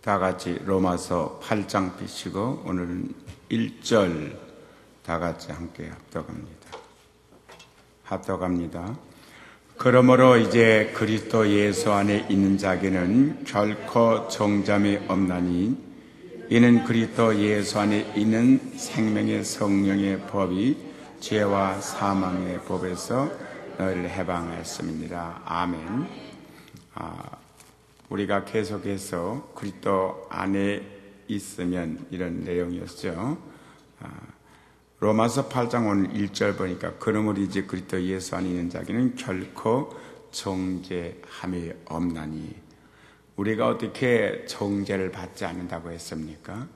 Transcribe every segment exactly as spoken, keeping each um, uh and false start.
다 같이 로마서 팔 장 펴시고 오늘은 일 절 다 같이 함께 합독합니다. 합독합니다. 그러므로 이제 그리스도 예수 안에 있는 자에게는 결코 정잠이 없나니 이는 그리스도 예수 안에 있는 생명의 성령의 법이 죄와 사망의 법에서 너희를 해방하였습니다. 아멘. 아, 우리가 계속해서 그리스도 안에 있으면 이런 내용이었죠. 아, 로마서 팔 장 오늘 일 절 보니까 그러므로 이제 그리스도 예수 안에 있는 자에게는 결코 정죄함이 없나니 우리가 어떻게 정죄를 받지 않는다고 했습니까?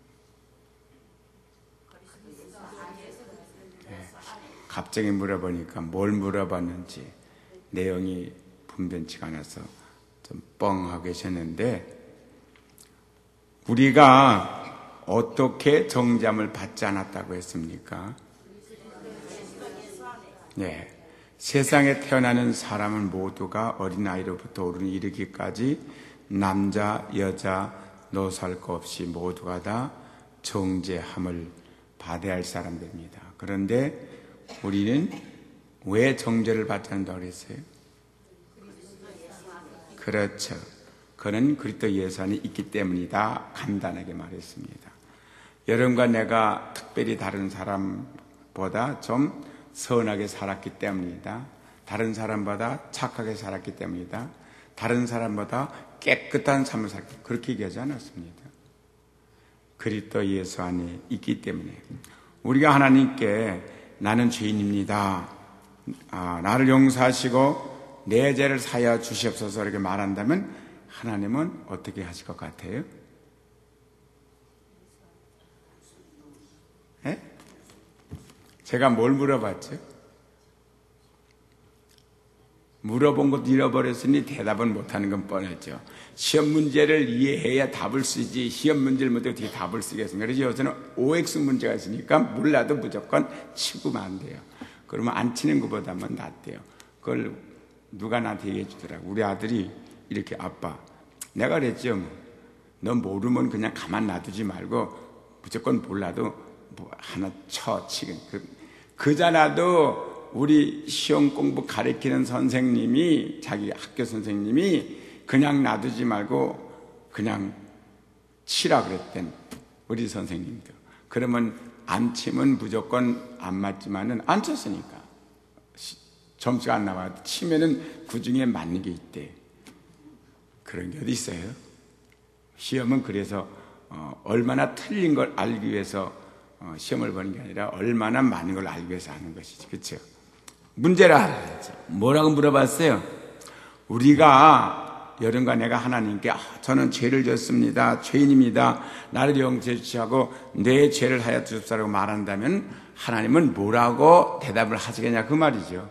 네, 갑자기 물어보니까 뭘 물어봤는지 내용이 분변치가 않아서 좀 뻥하고 계셨는데 우리가 어떻게 정죄함을 받지 않았다고 했습니까? 네, 세상에 태어나는 사람은 모두가 어린아이로부터 어른이 이르기까지 남자, 여자, 노살 것 없이 모두가 다 정죄함을 받아야 할 사람들입니다. 그런데 우리는 왜 정죄를 받지 않는다고 그랬어요? 그렇죠. 그는 그리스도 예수 안에 있기 때문이다. 간단하게 말했습니다. 여러분과 내가 특별히 다른 사람보다 좀 선하게 살았기 때문이다. 다른 사람보다 착하게 살았기 때문이다. 다른 사람보다 깨끗한 삶을 살았기 때문에 그렇게 얘기하지 않았습니다. 그리스도 예수 안에 있기 때문에 우리가 하나님께 나는 죄인입니다. 아, 나를 용서하시고 내 죄를 사하여 주시옵소서 이렇게 말한다면 하나님은 어떻게 하실 것 같아요? 에? 제가 뭘 물어봤죠? 물어본 것도 잃어버렸으니 대답은 못하는 건 뻔했죠. 시험 문제를 이해해야 답을 쓰지 시험 문제를 못해 어떻게 답을 쓰겠습니까? 그래서 요새는 오엑스 문제가 있으니까 몰라도 무조건 치고만 안 돼요. 그러면 안 치는 것보다는 낫대요. 그걸 누가 나한테 얘기해 주더라고. 우리 아들이 이렇게 아빠 내가 그랬죠. 뭐. 너 모르면 그냥 가만 놔두지 말고 무조건 몰라도 뭐 하나 쳐 치긴 그, 그자나도 우리 시험 공부 가르치는 선생님이 자기 학교 선생님이 그냥 놔두지 말고 그냥 치라 그랬던 우리 선생님도. 그러면 안 치면 무조건 안 맞지만은 안 쳤으니까 점수가 안 나와. 치면은 그 중에 맞는 게 있대. 그런 게 어디 있어요? 시험은 그래서 어, 얼마나 틀린 걸 알기 위해서 어, 시험을 보는 게 아니라 얼마나 많은 걸 알기 위해서 하는 것이지. 그렇죠? 문제를 알아야죠. 뭐라고 물어봤어요? 우리가 여러분과 내가 하나님께 아, 저는 죄를 졌습니다. 죄인입니다. 나를 용서해 주시고 내 죄를 하여 주십사라고 말한다면 하나님은 뭐라고 대답을 하시겠냐 그 말이죠.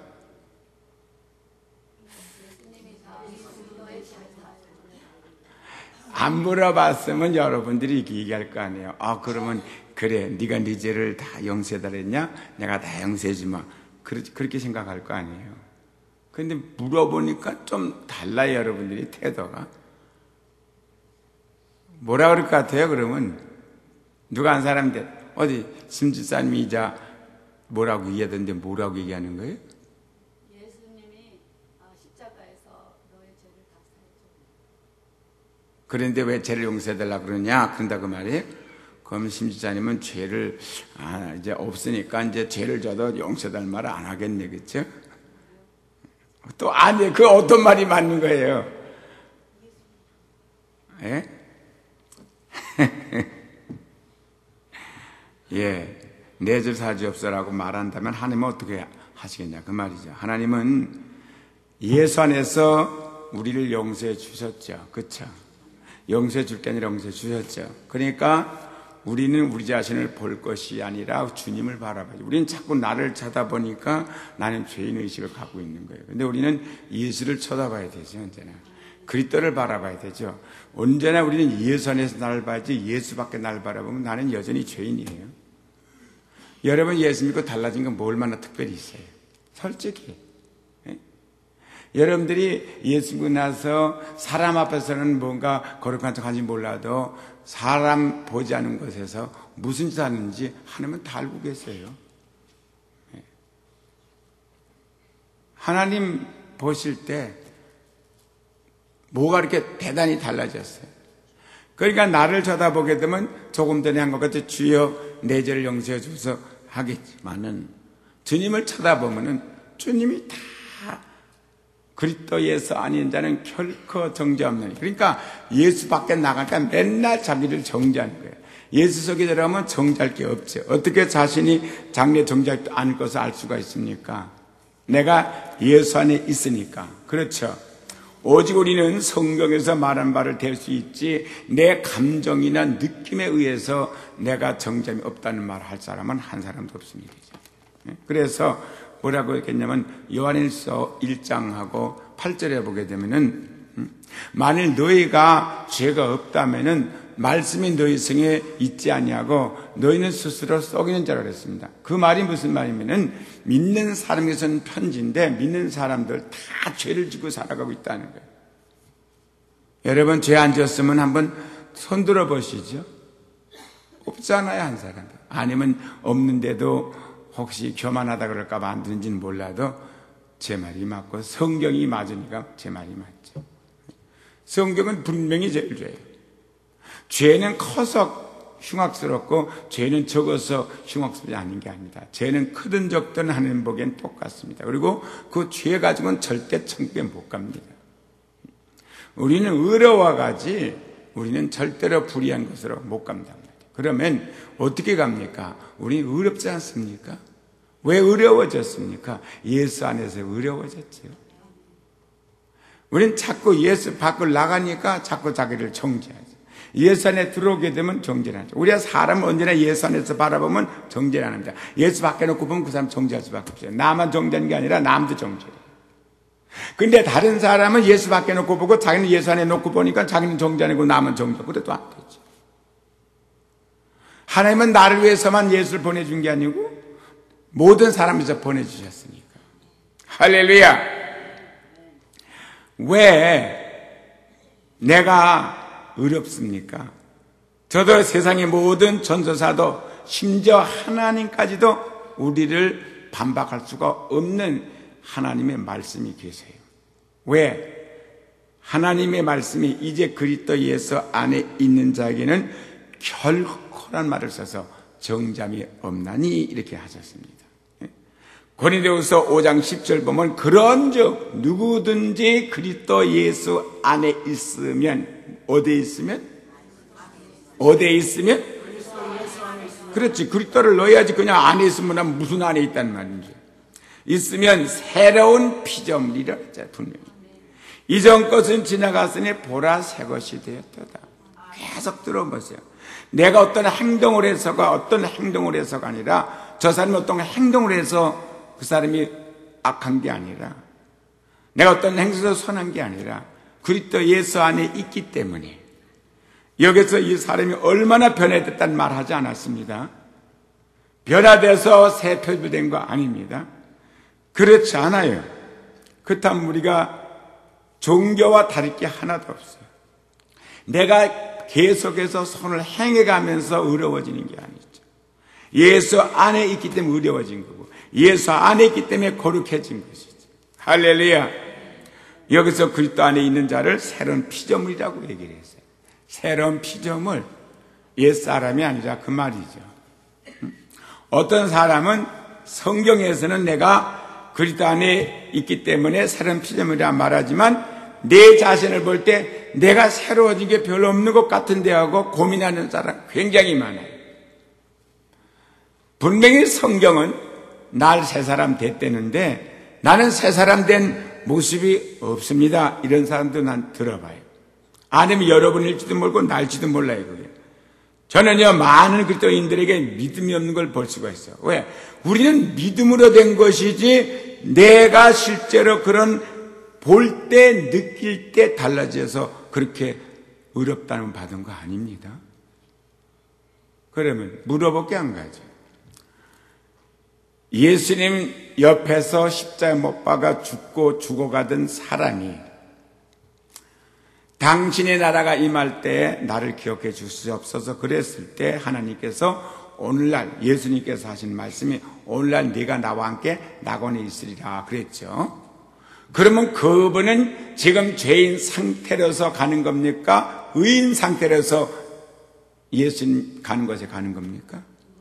안 물어봤으면 여러분들이 이렇게 얘기할 거 아니에요. 아 그러면 그래 네가 네 죄를 다 용서해달랬냐? 내가 다 용서해주마. 그렇게 생각할 거 아니에요. 그런데 물어보니까 좀 달라요. 여러분들이 태도가. 뭐라 그럴 것 같아요? 그러면 누가 한 사람인데 어디 심지사님이자 뭐라고 얘기하던데 뭐라고 얘기하는 거예요? 그런데 왜 죄를 용서해달라고 그러냐? 그런다 그 말이에요? 그럼 심지자님은 죄를, 아, 이제 없으니까 이제 죄를 져도 용서해달 말을 안 하겠네, 그쵸? 또, 아니, 그 어떤 말이 맞는 거예요? 예? 예. 내 죄를 사주옵소라고 말한다면 하나님은 어떻게 하시겠냐? 그 말이죠. 하나님은 예수 안에서 우리를 용서해 주셨죠. 그쵸? 용서해 줄 게 아니라 용서해 주셨죠. 그러니까 우리는 우리 자신을 볼 것이 아니라 주님을 바라봐야죠. 우리는 자꾸 나를 쳐다보니까 나는 죄인의식을 갖고 있는 거예요. 근데 우리는 예수를 쳐다봐야 되죠. 언제나 그리스도를 바라봐야 되죠. 언제나 우리는 예수 안에서 나를 봐야지 예수밖에 나를 바라보면 나는 여전히 죄인이에요. 여러분 예수 믿고 달라진 건 뭐 얼마나 특별히 있어요. 솔직히 여러분들이 예수 믿고 나서 사람 앞에서는 뭔가 거룩한 척하지 몰라도 사람 보지 않은 곳에서 무슨 짓 하는지 하나님은 다 알고 계세요. 하나님 보실 때 뭐가 이렇게 대단히 달라졌어요. 그러니까 나를 쳐다보게 되면 조금 전에 한 것 같이 주여 내 죄를 용서해 주소서 하겠지만은 주님을 쳐다보면은 주님이 다 그리스도 예수 아닌 자는 결코 정죄 없느니. 그러니까 예수 밖에 나가니까 맨날 자기를 정죄하는 거예요. 예수 속에 들어가면 정죄할 게 없죠. 어떻게 자신이 장래 정죄할 않을 것을 알 수가 있습니까? 내가 예수 안에 있으니까. 그렇죠. 오직 우리는 성경에서 말한 바를 댈 수 있지 내 감정이나 느낌에 의해서 내가 정죄함이 없다는 말을 할 사람은 한 사람도 없습니다. 그래서 뭐라고 했겠냐면 요한일서 일 장하고 팔 절에 보게 되면은 만일 너희가 죄가 없다면은 말씀이 너희 성에 있지 아니하고 너희는 스스로 속이는 자라 그랬습니다. 그 말이 무슨 말이면은 믿는 사람에게서는 편지인데 믿는 사람들 다 죄를 지고 살아가고 있다는 거예요. 여러분 죄 안 지었으면 한번 손들어 보시죠. 없잖아요, 한 사람. 아니면 없는데도 혹시 교만하다 그럴까 봐 안 듣는지는 몰라도 제 말이 맞고 성경이 맞으니까 제 말이 맞죠. 성경은 분명히 제일 죄예요. 죄는 커서 흉악스럽고 죄는 적어서 흉악스럽지 않은 게 아닙니다. 죄는 크든 적든 하나님 보기엔 똑같습니다. 그리고 그 죄 가지고는 절대 천국에 못 갑니다. 우리는 의로워 가지 우리는 절대로 불의한 것으로 못 갑니다. 그러면 어떻게 갑니까? 우리는 의롭지 않습니까? 왜 의로워졌습니까? 예수 안에서 의로워졌죠. 우리는 자꾸 예수 밖을 나가니까 자꾸 자기를 정죄하죠. 예수 안에 들어오게 되면 정죄를 하죠. 우리가 사람은 언제나 예수 안에서 바라보면 정죄를 안 합니다. 예수 밖에 놓고 보면 그 사람 정죄할 수밖에 없어요. 나만 정죄하는 게 아니라 남도 정죄해요. 근데 다른 사람은 예수 밖에 놓고 보고 자기는 예수 안에 놓고 보니까 자기는 정죄 안 하고 남은 정죄하고 그래도 안 되죠. 하나님은 나를 위해서만 예수를 보내준 게 아니고 모든 사람에서 보내주셨으니까. 할렐루야. 왜 내가 의롭습니까? 저도 세상의 모든 전도사도 심지어 하나님까지도 우리를 반박할 수가 없는 하나님의 말씀이 계세요. 왜? 하나님의 말씀이 이제 그리스도 예수 안에 있는 자에게는 결코란 말을 써서 정잠이 없나니 이렇게 하셨습니다. 고린도후서 오 장 십 절 보면 그런즉 누구든지 그리스도 예수 안에 있으면 어디에 있으면? 어디에 있으면? 그렇지. 그리스도를 넣어야지 그냥 안에 있으면 무슨 안에 있단 말인지. 있으면 새로운 피조물이라 했잖아요. 분명히. 이전 것은 지나갔으니 보라 새 것이 되었도다. 계속 들어보세요. 내가 어떤 행동을 해서가 어떤 행동을 해서가 아니라 저 사람이 어떤 행동을 해서 그 사람이 악한 게 아니라 내가 어떤 행동에서 선한 게 아니라 그리스도 예수 안에 있기 때문에 여기서 이 사람이 얼마나 변화됐다는 말 하지 않았습니다. 변화돼서 새 표주된 거 아닙니다. 그렇지 않아요. 그렇다면 우리가 종교와 다를 게 하나도 없어요. 내가 계속해서 선을 행해가면서 의로워지는 게 아니죠. 예수 안에 있기 때문에 의로워진 거고 예수 안에 있기 때문에 거룩해진 것이죠. 할렐루야. 여기서 그리스도 안에 있는 자를 새로운 피조물이라고 얘기를 했어요. 새로운 피조물, 옛사람이 아니라 그 말이죠. 어떤 사람은 성경에서는 내가 그리스도 안에 있기 때문에 새로운 피조물이라 말하지만 내 자신을 볼 때 내가 새로워진 게 별로 없는 것 같은데 하고 고민하는 사람 굉장히 많아요. 분명히 성경은 날 새 사람 됐다는데 나는 새 사람 된 모습이 없습니다. 이런 사람도 난 들어봐요. 아니면 여러분일지도 모르고 날지도 몰라요. 그게. 저는요 많은 그리스도인들에게 믿음이 없는 걸 볼 수가 있어요. 왜? 우리는 믿음으로 된 것이지 내가 실제로 그런 볼 때 느낄 때 달라져서 그렇게 의롭다는 받은 거 아닙니다. 그러면 물어볼 게 한 가지. 예수님 옆에서 십자가에 못 박아 죽고 죽어가던 사람이 당신의 나라가 임할 때 나를 기억해 주시옵소서 그랬을 때 하나님께서 오늘날 예수님께서 하신 말씀이 오늘날 네가 나와 함께 낙원에 있으리라 그랬죠. 그러면 그분은 지금 죄인 상태로서 가는 겁니까? 의인 상태로서 예수님 가는 곳에 가는 겁니까?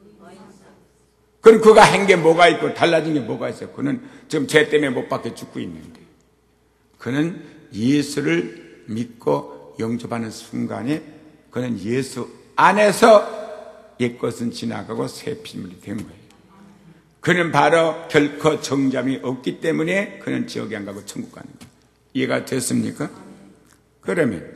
그럼 그가 한 게 뭐가 있고 달라진 게 뭐가 있어요? 그는 지금 죄 때문에 못 박혀 죽고 있는데 그는 예수를 믿고 영접하는 순간에 그는 예수 안에서 옛것은 지나가고 새 피조물이 된 거예요. 그는 바로 결코 정잠이 없기 때문에 그는 지옥에 안 가고 천국 가는 거예요. 이해가 됐습니까? 그러면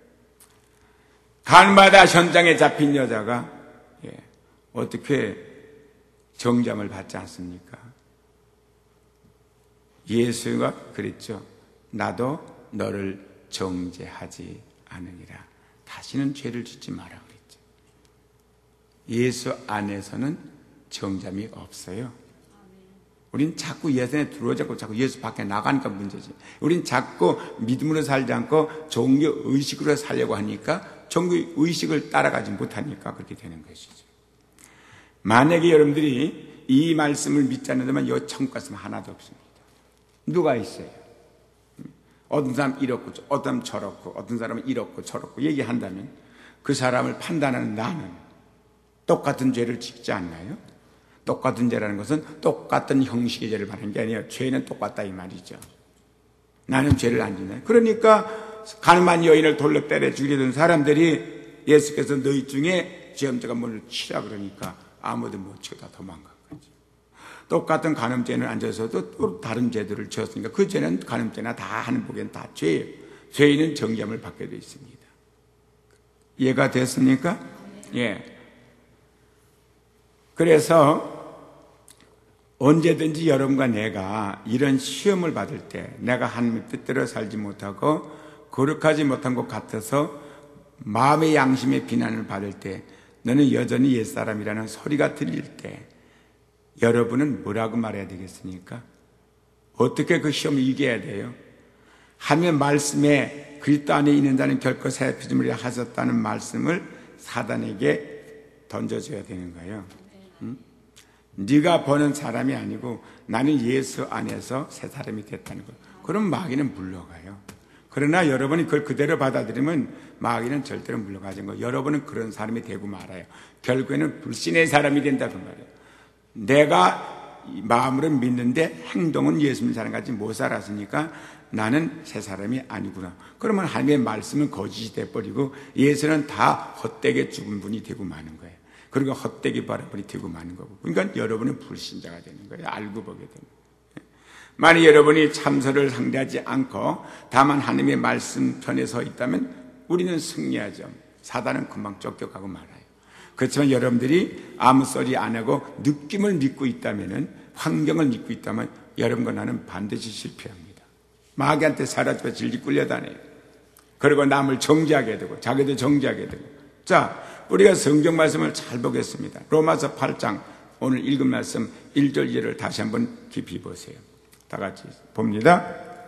간마다 현장에 잡힌 여자가 예, 어떻게 정잠을 받지 않습니까? 예수가 그랬죠. 나도 너를 정죄하지 않으니라. 다시는 죄를 짓지 마라 그랬죠. 예수 안에서는 정잠이 없어요. 우린 자꾸 예수에 들어오자고 자꾸 예수 밖에 나가니까 문제지. 우린 자꾸 믿음으로 살지 않고 종교 의식으로 살려고 하니까 종교 의식을 따라가지 못하니까 그렇게 되는 것이죠. 만약에 여러분들이 이 말씀을 믿지 않는다면 이 천국 갔으면 하나도 없습니다. 누가 있어요? 어떤 사람 이렇고 어떤 사람 저렇고 어떤 사람은 이렇고 저렇고 얘기한다면 그 사람을 판단하는 나는 똑같은 죄를 짓지 않나요? 똑같은 죄라는 것은 똑같은 형식의 죄를 말하는 게 아니에요. 죄는 똑같다 이 말이죠. 나는 죄를 안 짓나요? 그러니까 가늠한 여인을 돌로 때려 죽이려던 사람들이 예수께서 너희 중에 죄업자가 뭘 치라 그러니까 아무도 못 치고 다 도망간 거죠. 똑같은 간음죄는 앉아서도 또 다른 죄들을 지었으니까 그 죄는 간음죄나 다 하는 보기엔 다 죄예요. 죄인은 정죄함을 받게 되어 있습니다. 이해가 됐습니까? 예. 그래서 언제든지 여러분과 내가 이런 시험을 받을 때 내가 하나님의 뜻대로 살지 못하고 거룩하지 못한 것 같아서 마음의 양심의 비난을 받을 때 너는 여전히 옛사람이라는 소리가 들릴 때 여러분은 뭐라고 말해야 되겠습니까? 어떻게 그 시험을 이겨야 돼요? 하나님의 말씀에 그리스도 안에 있는 자는 결코 새 피조물이 하셨다는 말씀을 사단에게 던져줘야 되는 거예요. 응? 네가 보는 사람이 아니고 나는 예수 안에서 새 사람이 됐다는 거. 그럼 마귀는 물러가요. 그러나 여러분이 그걸 그대로 받아들이면 마귀는 절대로 물러가지 않고 여러분은 그런 사람이 되고 말아요. 결국에는 불신의 사람이 된다고 말이에요. 내가 마음으로 믿는데 행동은 예수 믿는 사람같이 못 살았으니까 나는 새 사람이 아니구나. 그러면 하나님의 말씀은 거짓이 돼버리고 예수는 다 헛되게 죽은 분이 되고 마는 거예요. 그리고 헛되게 바라보니 되고 마는 거고. 그러니까 여러분은 불신자가 되는 거예요. 알고 보게 되는 거예요. 만약 여러분이 참소를 상대하지 않고 다만 하나님의 말씀 편에 서 있다면 우리는 승리하죠. 사단은 금방 쫓겨가고 말아요. 그렇지만 여러분들이 아무 소리 안 하고 느낌을 믿고 있다면 환경을 믿고 있다면 여러분과 나는 반드시 실패합니다. 마귀한테 사로잡혀 질질 끌려다녀요. 그리고 남을 정죄하게 되고 자기도 정죄하게 되고. 자, 우리가 성경 말씀을 잘 보겠습니다. 로마서 팔 장 오늘 읽은 말씀 일 절 이 절을 다시 한번 깊이 보세요. 다 같이 봅니다.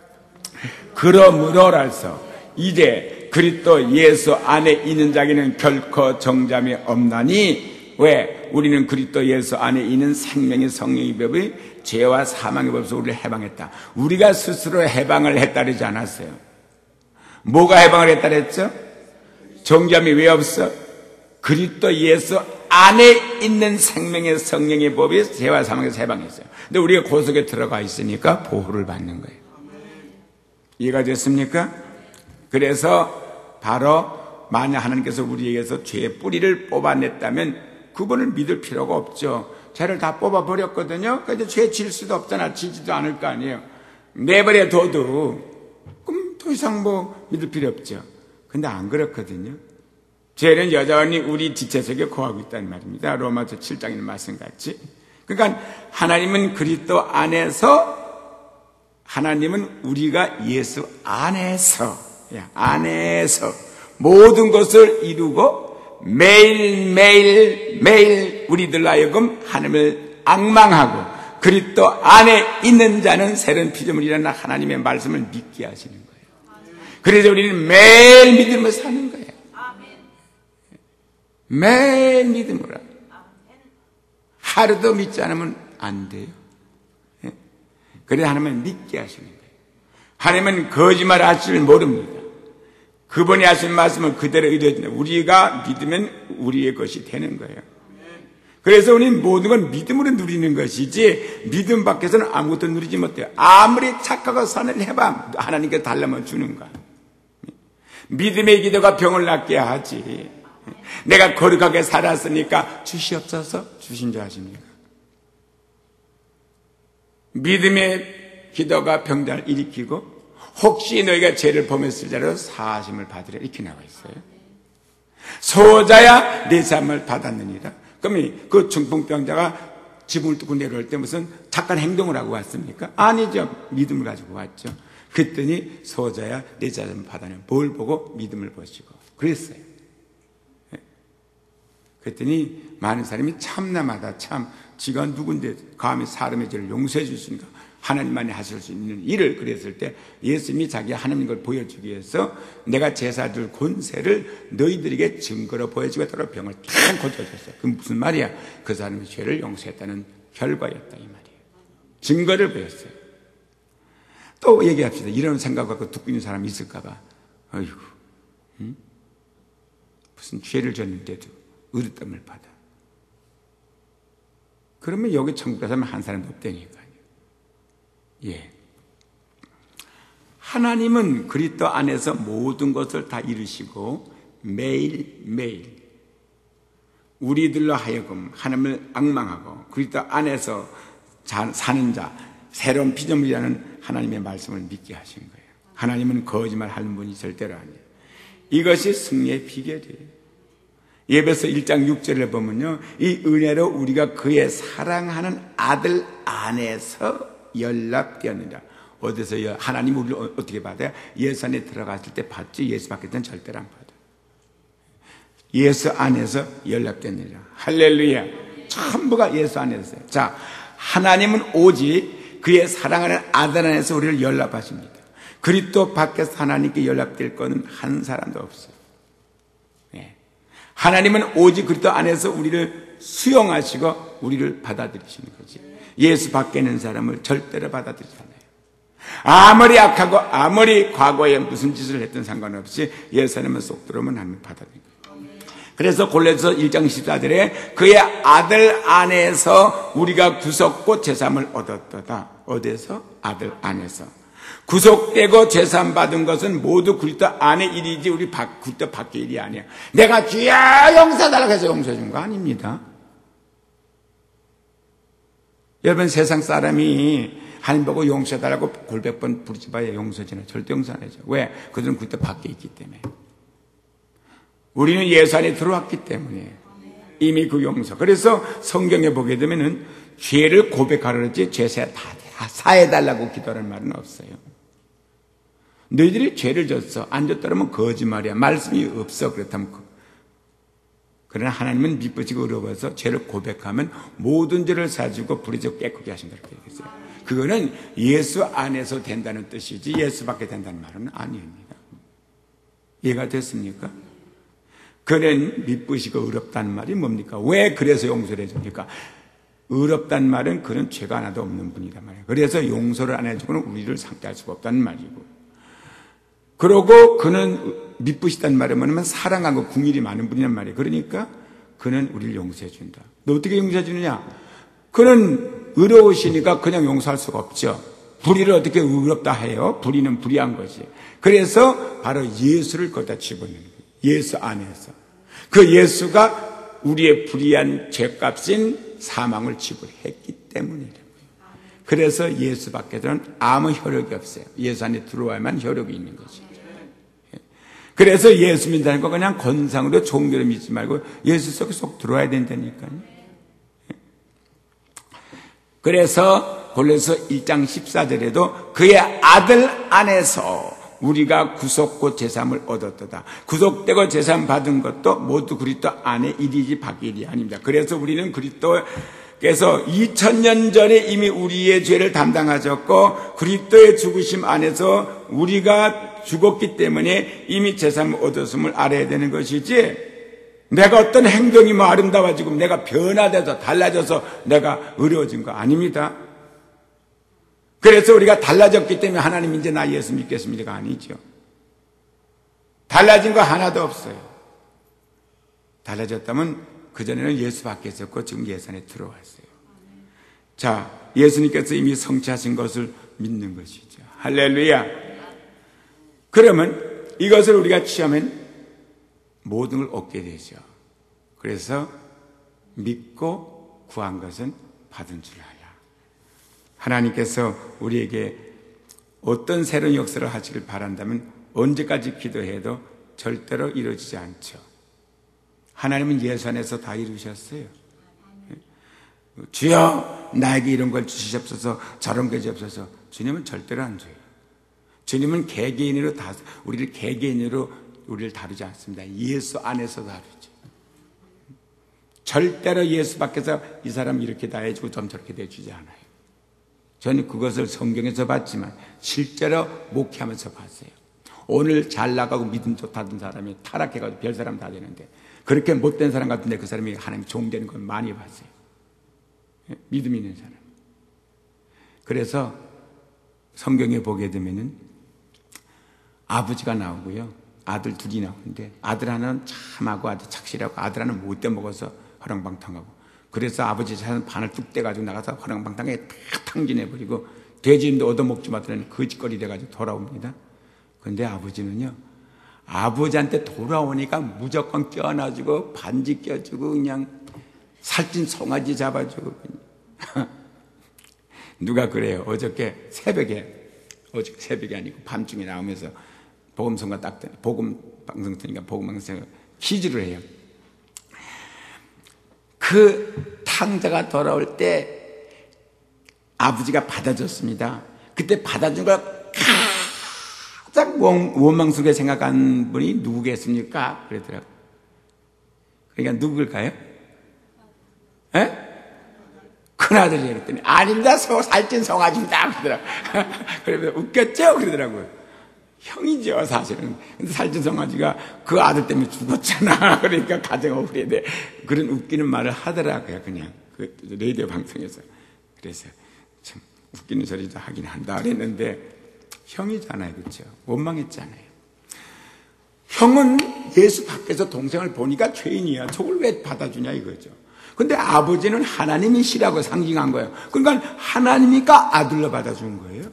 그러므로라서 이제 그리스도 예수 안에 있는 자에게는 결코 정잠이 없나니 왜? 우리는 그리스도 예수 안에 있는 생명의 성령의 법이 죄와 사망의 법에서 우리를 해방했다. 우리가 스스로 해방을 했다 그러지 않았어요. 뭐가 해방을 했다 그랬죠? 정잠이 왜 없어? 그리스도 예수 안에 있는 생명의 성령의 법이 죄와 사망에서 해방했어요. 근데 우리가 그 속에 들어가 있으니까 보호를 받는 거예요. 이해가 됐습니까? 그래서 바로 만약 하나님께서 우리에게서 죄의 뿌리를 뽑아냈다면 그분을 믿을 필요가 없죠. 죄를 다 뽑아버렸거든요. 그런데 죄 질 수도 없잖아. 지지도 않을 거 아니에요. 내버려 둬도 그럼 더 이상 뭐 믿을 필요 없죠. 근데 안 그렇거든요. 죄는 여전히 우리 지체 속에 거하고 있다는 말입니다. 로마서 칠 장에 있는 말씀같이. 그러니까 하나님은 그리스도 안에서, 하나님은 우리가 예수 안에서, 안에서 모든 것을 이루고 매일매일 매일 우리들 하여금 하나님을 앙망하고 그리스도 안에 있는 자는 새로운 피조물이라는 하나님의 말씀을 믿게 하시는 거예요. 그래서 우리는 매일 믿음으로 사는 거예요. 매일 믿음으로. 하루도 믿지 않으면 안 돼요. 그래서 하나님은 믿게 하시는 거예요. 하나님은 거짓말 하실 줄 모릅니다. 그분이 하신 말씀을 그대로 이루어진다. 우리가 믿으면 우리의 것이 되는 거예요. 그래서 우리는 모든 건 믿음으로 누리는 것이지 믿음 밖에서는 아무것도 누리지 못해요. 아무리 착하고 선을 해봐 하나님께 달라면 주는 거야. 믿음의 기도가 병을 낫게 하지. 내가 거룩하게 살았으니까 주시옵소서 주신 줄 아십니까? 믿음의 기도가 병자를 일으키고 혹시 너희가 죄를 범했을 자로 사하심을 받으라 이렇게 나와 있어요. 소자야 내 삶을 받았느니라. 그러면 그 중풍병자가 지붕을 뚫고 내려올 때 무슨 착한 행동을 하고 왔습니까? 아니죠. 믿음을 가지고 왔죠. 그랬더니 소자야 내 삶을 받았느니라. 뭘 보고? 믿음을 보시고 그랬어요. 그랬더니 많은 사람이 참남하다. 참 지가 누군데 감히 사람의 죄를 용서해 줄 수 있는가? 하나님만이 하실 수 있는 일을 그랬을 때 예수님이 자기 하나님 걸 보여주기 위해서 내가 제사줄 권세를 너희들에게 증거로 보여주겠다고 병을 탁 고쳐줬어요. 그게 무슨 말이야? 그 사람의 죄를 용서했다는 결과였다 이 말이에요. 증거를 보였어요. 또 얘기합시다. 이런 생각 갖고 듣고 있는 사람이 있을까 봐. 어이구, 응? 무슨 죄를 졌는데도 의롭다함을 받아. 그러면 여기 천국 가서는 한 사람도 없다니까요. 예. 하나님은 그리스도 안에서 모든 것을 다 이루시고 매일매일 우리들로 하여금 하나님을 앙망하고 그리스도 안에서 사는 자, 새로운 피조물이라는 하나님의 말씀을 믿게 하신 거예요. 하나님은 거짓말 하는 분이 절대로 아니에요. 이것이 승리의 비결이에요. 에베소 일 장 육 절을 보면요, 이 은혜로 우리가 그의 사랑하는 아들 안에서 연락되었느니라. 어디서 하나님 우리를 어떻게 받아요? 예수 안에 들어갔을 때 받지 예수 밖에 때는 절대로 안 받아요. 예수 안에서 연락되느니라. 할렐루야. 전부가 예수 안에서요. 자, 하나님은 오직 그의 사랑하는 아들 안에서 우리를 연락하십니다. 그리스도 밖에서 하나님께 연락될 것은 한 사람도 없어요. 네. 하나님은 오직 그리스도 안에서 우리를 수용하시고 우리를 받아들이시는 거지. 예수 밖에 있는 사람을 절대로 받아들이지 않아요. 아무리 악하고 아무리 과거에 무슨 짓을 했든 상관없이 예수 안에만 쏙 들어오면 하나님 받아들이는 거예요. 그래서 골로새 일 장 십사 절에 그의 아들 안에서 우리가 구속고 제사함을 얻었도다. 어디서? 아들 안에서. 구속되고 제사함 받은 것은 모두 그리스도 안의 일이지 우리 그리스도 밖의 일이 아니야. 내가 주야 용서달라고 해서 용서해 준 거 아닙니다. 여러분 세상 사람이 하나님 보고 용서해달라고 골백 번 부르짖어야 용서지는 절대 용서 안 해줘. 왜? 그들은 그때 밖에 있기 때문에. 우리는 예수 안에 들어왔기 때문에 이미 그 용서. 그래서 성경에 보게 되면은 죄를 고백하라 그러지 죄사 다 사해달라고 기도하는 말은 없어요. 너희들이 죄를 졌어. 안 졌다면 거짓말이야. 말씀이 없어. 그렇다면 그. 그러나 하나님은 미쁘시고 의로워서 죄를 고백하면 모든 죄를 사주고 부르짖고 깨끗게 하신다 이렇게 얘기했어요. 그거는 예수 안에서 된다는 뜻이지 예수 밖에 된다는 말은 아닙니다. 이해가 됐습니까? 그는 미쁘시고 의롭다는 말이 뭡니까? 왜 그래서 용서를 해줍니까? 의롭다는 말은 그는 죄가 하나도 없는 분이란 말이에요. 그래서 용서를 안 해주고는 우리를 상대할 수가 없다는 말이고, 그러고 그는 미쁘시다는 말은 뭐냐면 사랑하고 궁일이 많은 분이란 말이에요. 그러니까 그는 우리를 용서해 준다. 너 어떻게 용서해 주느냐? 그는 의로우시니까 그냥 용서할 수가 없죠. 불의를 어떻게 의롭다 해요? 불의는 불의한 거지. 그래서 바로 예수를 거기다 집어넣는 거예요. 예수 안에서. 그 예수가 우리의 불의한 죄값인 사망을 지불했기 때문이라고요. 그래서 예수 밖에서는 아무 효력이 없어요. 예수 안에 들어와야만 효력이 있는 거죠. 그래서 예수 믿는다는 거 그냥 건상으로 종교를 믿지 말고 예수 속에 쏙 들어와야 된다니까요. 그래서 골로새 일 장 십사 절에도 그의 아들 안에서 우리가 구속고 제사함을 얻었도다. 구속되고 제사함 받은 것도 모두 그리스도 안에 일이지 밖의 일이 아닙니다. 그래서 우리는 그리스도께 그래서 이천 년 전에 이미 우리의 죄를 담당하셨고 그리스도의 죽으심 안에서 우리가 죽었기 때문에 이미 제사함을 얻었음을 알아야 되는 것이지, 내가 어떤 행동이 뭐 아름다워지고 내가 변화돼서 달라져서 내가 의로워진 거 아닙니다. 그래서 우리가 달라졌기 때문에 하나님 이제 나 예수 믿겠습니다가 아니죠. 달라진 거 하나도 없어요. 달라졌다면 그전에는 예수 밖에 있었고 지금 예수 안에 들어왔어요. 자, 예수님께서 이미 성취하신 것을 믿는 것이죠. 할렐루야. 그러면 이것을 우리가 취하면 모든 걸 얻게 되죠. 그래서 믿고 구한 것은 받은 줄 알라. 하나님께서 우리에게 어떤 새로운 역사를 하시길 바란다면 언제까지 기도해도 절대로 이루어지지 않죠. 하나님은 예수 안에서 다 이루셨어요. 주여 나에게 이런 걸 주시옵소서, 저런 걸 주시옵소서. 주님은 절대로 안 줘요. 주님은 개개인으로 다, 우리를 개개인으로 우리를 다루지 않습니다. 예수 안에서 다루죠. 절대로 예수 밖에서 이 사람 이렇게 다 해주고 좀 저렇게 해주지 않아요. 저는 그것을 성경에서 봤지만 실제로 목회하면서 봤어요. 오늘 잘 나가고 믿음 좋다던 사람이 타락해가지고 별 사람 다 되는데, 그렇게 못된 사람 같은데 그 사람이 하나님 종되는 건 많이 봤어요. 믿음 있는 사람. 그래서 성경에 보게 되면은 아버지가 나오고요, 아들 둘이 나오는데 아들 하나는 참하고 아들 착실하고 아들 하나는 못돼 먹어서 허랑방탕하고, 그래서 아버지 자산 반을 뚝 떼가지고 나가서 허랑방탕에 탁 탕진해버리고 돼지인도 얻어먹지 못하는 거짓거리 돼가지고 돌아옵니다. 그런데 아버지는요, 아버지한테 돌아오니까 무조건 껴안아주고 반지 껴주고 그냥 살찐 송아지 잡아주고. 누가 그래요. 어저께 새벽에, 어저께 새벽이 아니고 밤중에 나오면서 복음성가 딱, 복음 방송 트니까 복음 방송 퀴즈를 해요. 그 탕자가 돌아올 때 아버지가 받아줬습니다. 그때 받아준 걸 가장 원망스럽게 생각한 분이 누구겠습니까? 그러더라고요. 그러니까 누굴까요? 에? 큰아들이 그랬더니 아닙니다. 살찐 송아지입니다. 그러더라고요. 그러면서 웃겼죠? 그러더라고요. 형이죠, 사실은. 근데 살찐 송아지가 그 아들 때문에 죽었잖아. 그러니까 가정 억울해. 그런 웃기는 말을 하더라고요, 그냥. 그 라디오 방송에서. 그래서 참 웃기는 소리도 하긴 한다 그랬는데, 형이잖아요, 그렇죠? 원망했잖아요. 형은 예수 밖에서 동생을 보니까 죄인이야. 저걸 왜 받아주냐 이거죠. 근데 아버지는 하나님이시라고 상징한 거예요. 그러니까 하나님이니까 아들로 받아준 거예요.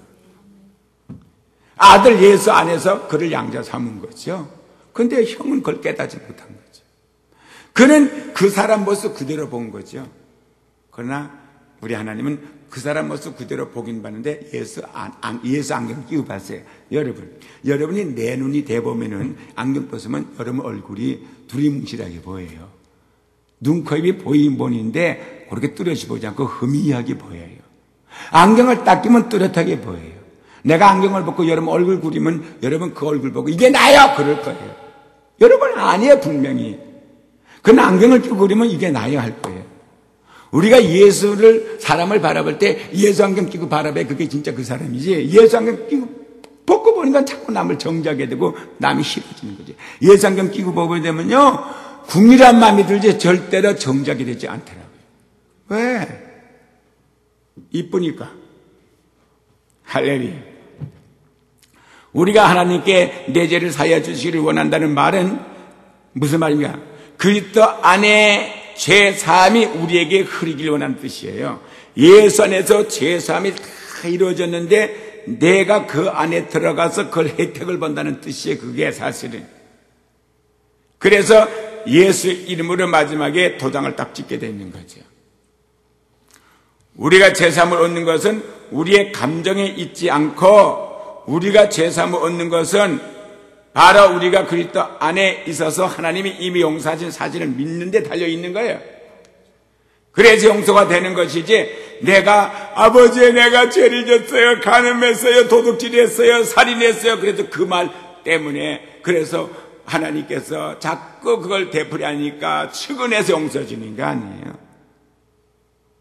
아들 예수 안에서 그를 양자 삼은 거죠. 근데 형은 그걸 깨닫지 못한 거죠. 그는 그 사람 모습 그대로 본 거죠. 그러나 우리 하나님은 그 사람 모습 그대로 보긴 봤는데 예수, 안, 안, 예수 안경 끼고 봤어요. 여러분, 여러분이 내 눈이 대보면은 안경 벗으면 여러분 얼굴이 두리뭉실하게 보여요. 눈, 코, 입이 보이긴 보이는데 그렇게 뚜렷이 보지 않고 흐미하게 보여요. 안경을 딱 끼면 뚜렷하게 보여요. 내가 안경을 벗고 여러분 얼굴 그리면 여러분 그 얼굴 보고 이게 나요! 그럴 거예요. 여러분 아니에요, 분명히. 그러나 안경을 끼고 그리면 이게 나요 할 거예요. 우리가 예수를, 사람을 바라볼 때 예수 안경 끼고 바라봐야 그게 진짜 그 사람이지, 예수 안경 끼고 벗고 보니까 자꾸 남을 정죄하게 되고 남이 싫어지는 거지. 예수 안경 끼고 보게 되면요, 궁일한 마음이 들지 절대로 정죄하게 되지 않더라고요. 왜? 이쁘니까. 할렐루야. 우리가 하나님께 내 죄를 사하여 주시기를 원한다는 말은 무슨 말입니까? 그리스도 안에 죄 사함이 우리에게 흐르길 원하는 뜻이에요. 예수 안에서 죄 사함이 다 이루어졌는데 내가 그 안에 들어가서 그 혜택을 본다는 뜻이에요. 그게 사실은. 그래서 예수 이름으로 마지막에 도장을 딱 찍게 되어 있는 거죠. 우리가 죄 사함을 얻는 것은 우리의 감정에 있지 않고, 우리가 죄 사함을 얻는 것은 바로 우리가 그리스도 안에 있어서 하나님이 이미 용서하신 사실을 믿는 데 달려있는 거예요. 그래서 용서가 되는 것이지, 내가 아버지 내가 죄를 졌어요, 간음했어요, 도둑질했어요, 살인했어요, 그래서 그 말 때문에 그래서 하나님께서 자꾸 그걸 되풀이하니까 측은해서 용서해 주는 게 아니에요.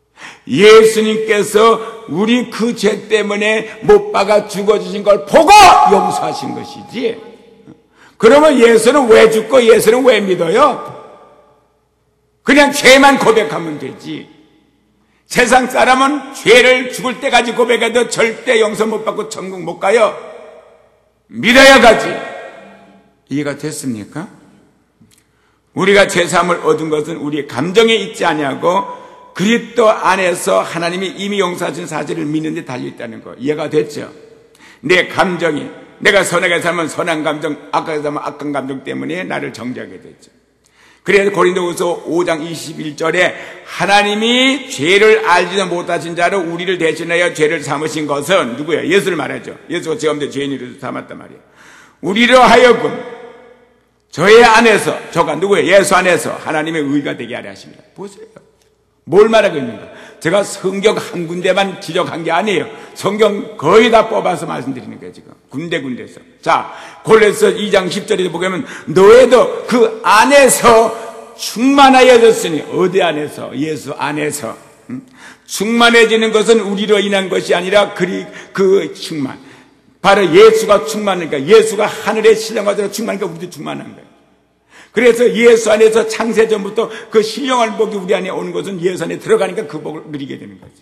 예수님께서 우리 그 죄 때문에 못 박아 죽어주신 걸 보고 용서하신 것이지. 그러면 예수는 왜 죽고 예수는 왜 믿어요? 그냥 죄만 고백하면 되지. 세상 사람은 죄를 죽을 때까지 고백해도 절대 용서 못 받고 천국 못 가요. 믿어야 가지. 이해가 됐습니까? 우리가 죄사함을 얻은 것은 우리의 감정에 있지 아니하고 그리스도 안에서 하나님이 이미 용서하신 사실을 믿는 데 달려있다는 거 이해가 됐죠? 내 감정이, 내가 선하게 살면 선한 감정, 악하게 살면 악한 감정 때문에 나를 정죄하게 됐죠. 그래서 고린도후서 오 장 이십일 절에 하나님이 죄를 알지도 못하신 자로 우리를 대신하여 죄를 삼으신 것은 누구예요? 예수를 말하죠. 예수가 죄 없는데 죄인으로 삼았단 말이에요. 우리로 하여금 저의 안에서, 저가 누구예요? 예수 안에서 하나님의 의가 되게 하려 하십니다. 보세요. 뭘 말하고 있는가? 제가 성경 한 군데만 지적한 게 아니에요. 성경 거의 다 뽑아서 말씀드리는 거예요, 지금. 군데군데서. 자, 골로새 이 장 십 절에 보면 너희도 그 안에서 충만하여졌으니, 어디 안에서? 예수 안에서. 응? 충만해지는 것은 우리로 인한 것이 아니라 그리, 그 충만. 바로 예수가 충만하니까, 예수가 하늘의 신령하도록 충만하니까 우리도 충만한 거예요. 그래서 예수 안에서 창세전부터 그 신령한 복이 우리 안에 오는 것은 예수 안에 들어가니까 그 복을 누리게 되는 거죠.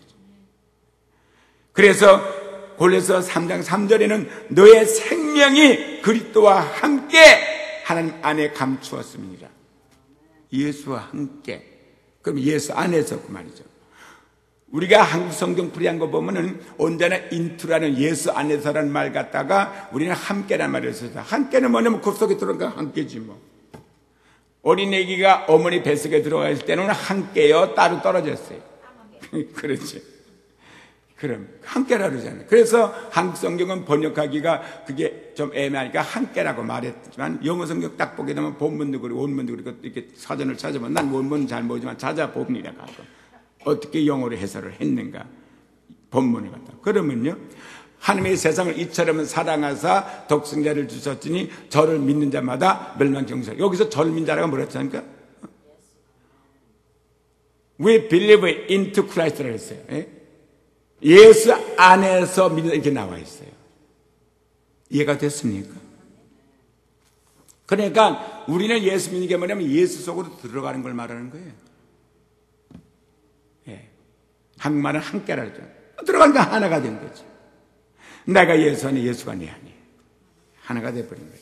그래서 골로새 삼 장 삼 절에는 너의 생명이 그리스도와 함께 하나님 안에 감추었습니다. 예수와 함께. 그럼 예수 안에서 그 말이죠. 우리가 한국 성경 풀이한 거 보면은 언제나 인투라는 예수 안에서라는 말 갖다가 우리는 함께란 말을 써서, 함께는 뭐냐면 그 속에 들어가 함께지 뭐. 어린애기가 어머니 뱃속에 들어가 있을 때는 함께요, 따로 떨어졌어요. 그렇지. 그럼 함께라 그러잖아요. 그래서 한국 성경은 번역하기가 그게 좀 애매하니까 함께라고 말했지만 영어 성경 딱 보게 되면 본문도 그리고 원문도 그리고 이렇게 사전을 찾아보면, 난 원문은 잘 모르지만 찾아봅니다. 가끔. 어떻게 영어로 해설을 했는가, 본문을 갖다. 그러면요, 하나님의 세상을 이처럼 사랑하사 독생자를 주셨으니 저를 믿는 자마다 멸망정사. 여기서 저를 믿는 자라고 뭐라 했습니까? We believe into Christ라고 했어요. 예? 예수 안에서 믿는다 이렇게 나와 있어요. 이해가 됐습니까? 그러니까 우리는 예수 믿는 게 뭐냐면 예수 속으로 들어가는 걸 말하는 거예요. 예. 한국말은 함께라죠. 들어가니까 하나가 된 거죠. 내가 예수 안에, 예수가 내 안에 하나가 돼버린 거예요.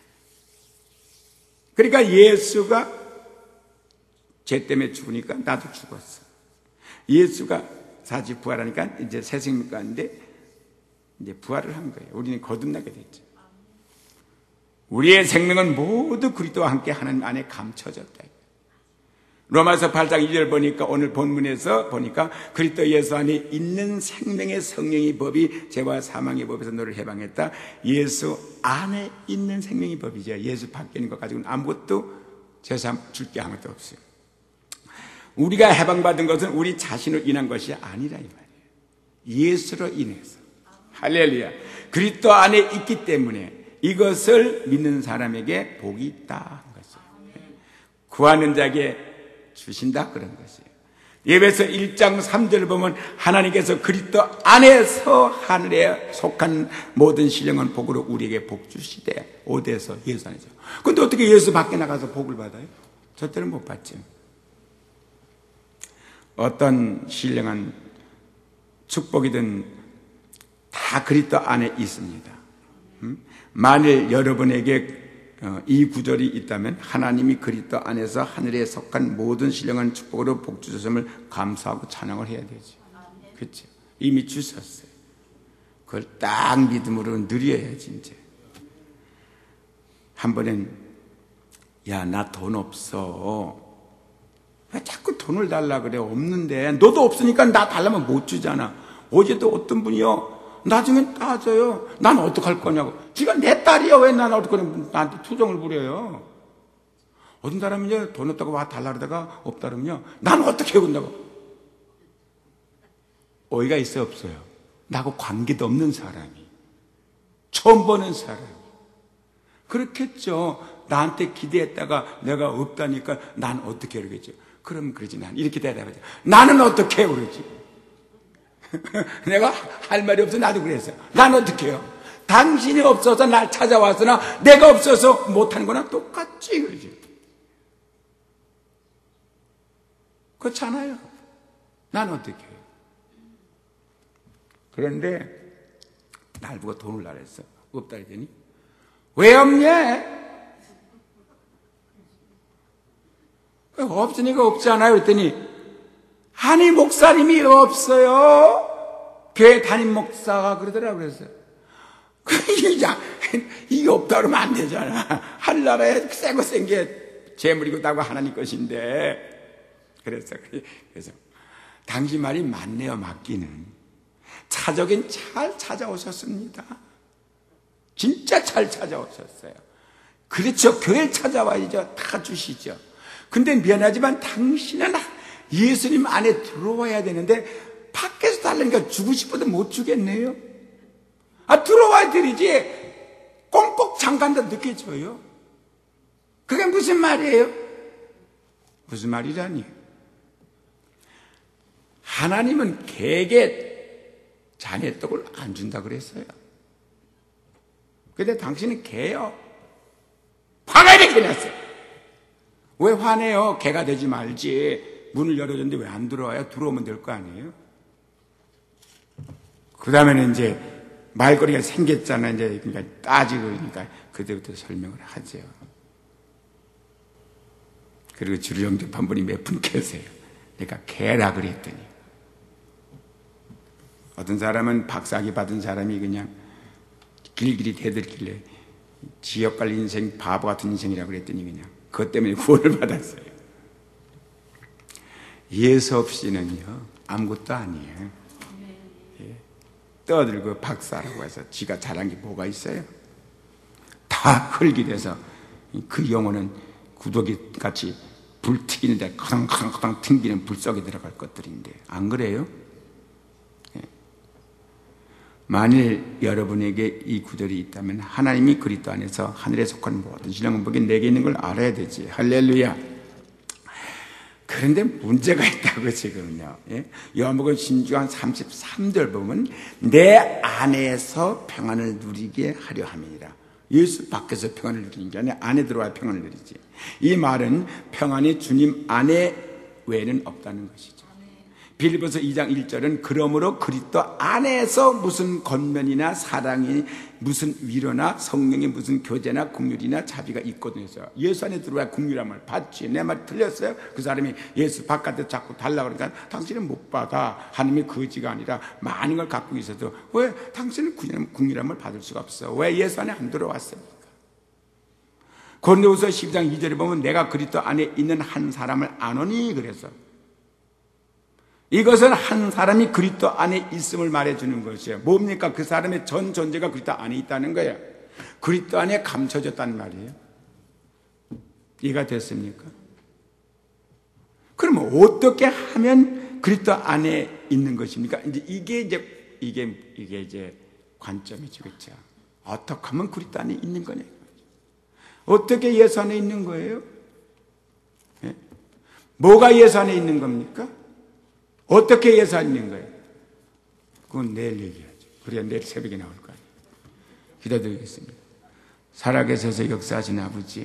그러니까 예수가 죄 때문에 죽으니까 나도 죽었어. 예수가 사지 부활하니까 이제 새 생명 가운데 이제 부활을 한 거예요. 우리는 거듭나게 됐죠. 우리의 생명은 모두 그리스도와 함께 하나님 안에 감춰졌다. 로마서 팔 장 이 절 보니까, 오늘 본문에서 보니까 그리스도 예수 안에 있는 생명의 성령의 법이 죄와 사망의 법에서 너를 해방했다. 예수 안에 있는 생명의 법이죠. 예수 밖에 있는 것 가지고는 아무것도 죄사함 줄 게 아무것도 없어요. 우리가 해방받은 것은 우리 자신으로 인한 것이 아니라 이 말이에요. 예수로 인해서. 할렐루야. 그리스도 안에 있기 때문에 이것을 믿는 사람에게 복이 있다 하는 것이에요. 구하는 자에게 주신다 그런 것이에요. 에베소 일 장 삼 절을 보면 하나님께서 그리스도 안에서 하늘에 속한 모든 신령한 복으로 우리에게 복 주시되, 어디에서? 예수 안에서. 근데 어떻게 예수 밖에 나가서 복을 받아요? 저 때는 못 받죠. 어떤 신령한 축복이든 다 그리스도 안에 있습니다. 만일 여러분에게 이 구절이 있다면 하나님이 그리스도 안에서 하늘에 속한 모든 신령한 축복으로 복 주셨음을 감사하고 찬양을 해야 되죠. 그렇죠? 이미 주셨어요. 그걸 딱 믿음으로 누려야지. 이제 한 번엔 야, 나 돈 없어. 왜 자꾸 돈을 달라 그래? 없는데. 너도 없으니까 나 달라면 못 주잖아. 어제도 어떤 분이요, 나중엔 따져요. 난 어떡할 거냐고. 지가 내 딸이야. 왜 난 어떡하냐고 나한테 투정을 부려요. 어떤 사람은요, 돈 없다고 와 달라 그러다가 없다 그러면요, 난 어떻게 해본다고. 어이가 있어요, 없어요? 나하고 관계도 없는 사람이, 처음 보는 사람이 그렇겠죠. 나한테 기대했다가 내가 없다니까 난 어떻게 그러겠죠. 그럼 그러지. 난 이렇게 대답하죠. 나는 어떻게 그러지. 내가 할 말이 없어 나도 그랬어요. 난 어떻게 해요? 당신이 없어서 날 찾아왔으나 내가 없어서 못하는 거나 똑같지 그러지. 그렇잖아요. 난 어떻게 해요? 그런데 날 보고 돈을 달랬어. 없다 그랬더니 왜 없냐? 없으니까 없잖아요. 그랬더니 아니 목사님이 없어요. 교회 담임 목사가 그러더라고요. 그래서 이게 없다 그러면 안 되잖아. 하늘나라에 새고 센 게 재물이고 나고 하나님 것인데. 그래서 그래서 당신 말이 맞네요. 맞기는 차적인 잘 찾아오셨습니다. 진짜 잘 찾아오셨어요. 그렇죠. 교회 찾아와야죠. 다 주시죠. 근데 미안하지만 당신은 예수님 안에 들어와야 되는데 밖에서 달라니까 주고 싶어도 못 주겠네요. 아, 들어와야 드리지. 꽁꽁 잠간다 느껴져요. 그게 무슨 말이에요? 무슨 말이라니? 하나님은 개에게 자네 떡을 안 준다 그랬어요. 근데 당신은 개요. 화가 이렇게 났어요. 왜 화내요? 개가 되지 말지. 문을 열어줬는데 왜 안 들어와요? 들어오면 될 거 아니에요? 그 다음에는 이제 말거리가 생겼잖아. 이제 그러니까 따지고 그러니까 그때부터 설명을 하죠. 그리고 주를 영접한 분이 몇 분 계세요. 내가 개라 그랬더니 어떤 사람은 박사학위 받은 사람이 그냥 길길이 대들길래 지역갈 인생 바보 같은 인생이라고 그랬더니 그냥 그것 때문에 구원을 받았어요. 예수 없이는요 아무것도 아니에요. 예. 떠들고 박사라고 해서 지가 잘한 게 뭐가 있어요? 다 흙이 돼서 그 영혼은 구더기 같이 불 튀기는데 커덩커덩커덩 튕기는 불 속에 들어갈 것들인데 안 그래요? 예. 만일 여러분에게 이 구절이 있다면 하나님이 그리스도 안에서 하늘에 속한 모든 신앙은 내게 있는 걸 알아야 되지. 할렐루야. 그런데 문제가 있다고 지금요. 예? 요한복음 신주한 삼십삼 절 보면 내 안에서 평안을 누리게 하려 함이니라. 예수 밖에서 평안을 누리는 게 아니라 안에 들어와야 평안을 누리지. 이 말은 평안이 주님 안에 외에는 없다는 것이죠. 빌립보서 이 장 일 절은 그러므로 그리스도 안에서 무슨 권면이나 사랑이 무슨 위로나 성령의 무슨 교제나 긍휼이나 자비가 있거든요. 예수 안에 들어와야 긍휼함을 받지. 내 말 틀렸어요? 그 사람이 예수 바깥에 자꾸 달라고 그러니까 당신은 못 받아. 하나님이 거지가 아니라 많은 걸 갖고 있어도 왜 당신은 긍휼함을 받을 수가 없어? 왜 예수 안에 안 들어왔습니까? 고린도후서 십이 장 이 절에 보면 내가 그리스도 안에 있는 한 사람을 아노니 그래서 이것은 한 사람이 그리스도 안에 있음을 말해주는 것이에요. 뭡니까? 그 사람의 전 존재가 그리스도 안에 있다는 거예요. 그리스도 안에 감춰졌다는 말이에요. 이해가 됐습니까? 그러면 어떻게 하면 그리스도 안에 있는 것입니까? 이제 이게 이제 이게 이게 이제 관점이죠, 그렇죠? 어떻게 하면 그리스도 안에 있는 거냐? 어떻게 예수 안에 있는 거예요? 네? 뭐가 예수 안에 있는 겁니까? 어떻게 예수 안에 있는 거예요? 그건 내일 얘기하죠. 그래야 내일 새벽에 나올 거 아니에요. 기도드리겠습니다. 살아계셔서 역사하신 아버지,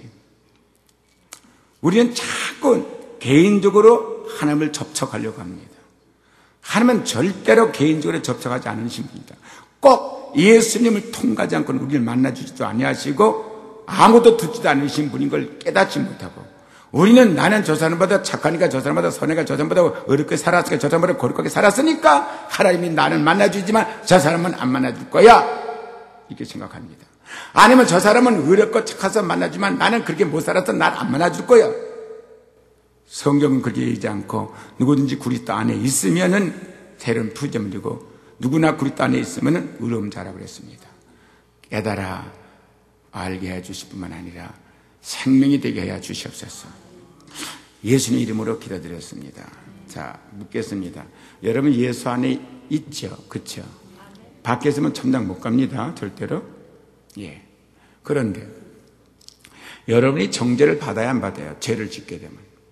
우리는 자꾸 개인적으로 하나님을 접촉하려고 합니다. 하나님은 절대로 개인적으로 접촉하지 않으신 분이다. 꼭 예수님을 통과하지 않고는 우리를 만나주지도 아니하시고 아무도 듣지도 않으신 분인 걸 깨닫지 못하고 우리는 나는 저 사람보다 착하니까 저 사람보다 선해가 저 사람보다 어렵게 살았으니까 저 사람보다 거룩하게 살았으니까 하나님이 나는 만나주지만 저 사람은 안 만나줄 거야 이렇게 생각합니다. 아니면 저 사람은 어렵고 착해서 만나주지만 나는 그렇게 못 살아서 날 안 만나줄 거야. 성경은 그렇게 얘기하지 않고 누구든지 그리스도 안에 있으면은 새로운 푸점이고 누구나 그리스도 안에 있으면은 의로움 자라고 그랬습니다. 깨달아 알게 해주실 뿐만 아니라 생명이 되게 해 주시옵소서. 예수님 이름으로 기도드렸습니다. 자, 묻겠습니다. 여러분 예수 안에 있죠? 그렇죠? 밖에 있으면 천당 못 갑니다. 절대로. 예. 그런데 여러분이 정죄를 받아야 안 받아요? 죄를 짓게 되면.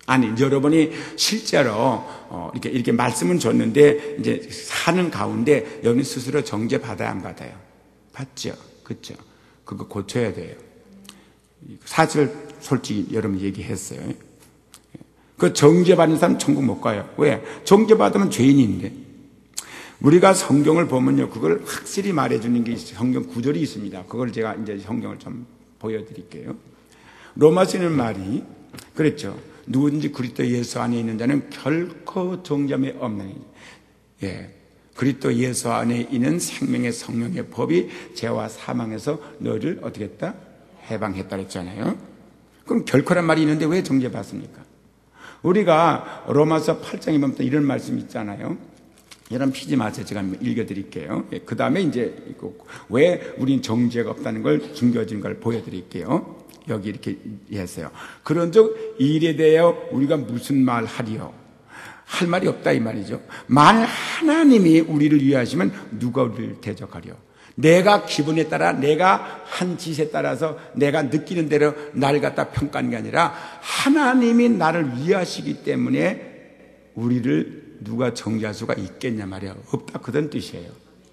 아니, 여러분이 실제로 어, 이렇게 이렇게 말씀은 줬는데 이제 사는 가운데 여러분 스스로 정죄 받아야 안 받아요? 받죠, 그렇죠? 그거 고쳐야 돼요. 사실 솔직히 여러분 얘기했어요. 그 정죄 받는 사람 천국 못 가요. 왜? 정죄 받으면 죄인인데. 우리가 성경을 보면요, 그걸 확실히 말해주는 게 성경 구절이 있습니다. 그걸 제가 이제 성경을 좀 보여드릴게요. 로마서는 말이 그랬죠. 누구든지 그리스도 예수 안에 있는 자는 결코 정죄함이 없나니. 예, 그리스도 예수 안에 있는 생명의 성령의 법이 죄와 사망에서 너를 어떻게 했다? 해방했다 그랬잖아요. 그럼 결코란 말이 있는데 왜 정죄받습니까? 우리가 로마서 팔 장에 보면 이런 말씀이 있잖아요. 여러분 피지 마세요. 제가 읽어드릴게요. 예, 그 다음에 이제 왜 우린 정죄가 없다는 걸 숨겨진 걸 보여드릴게요. 여기 이렇게 했어요. 그런즉 일에 대하여 우리가 무슨 말 하리요? 할 말이 없다 이 말이죠. 만일 하나님이 우리를 위하시면 누가 우리를 대적하리요? 내가 기분에 따라 내가 한 짓에 따라서 내가 느끼는 대로 날 갖다 평가하는 게 아니라 하나님이 나를 위하시기 때문에 우리를 누가 정죄할 수가 있겠냐 말이야. 없다 그런 뜻이에요.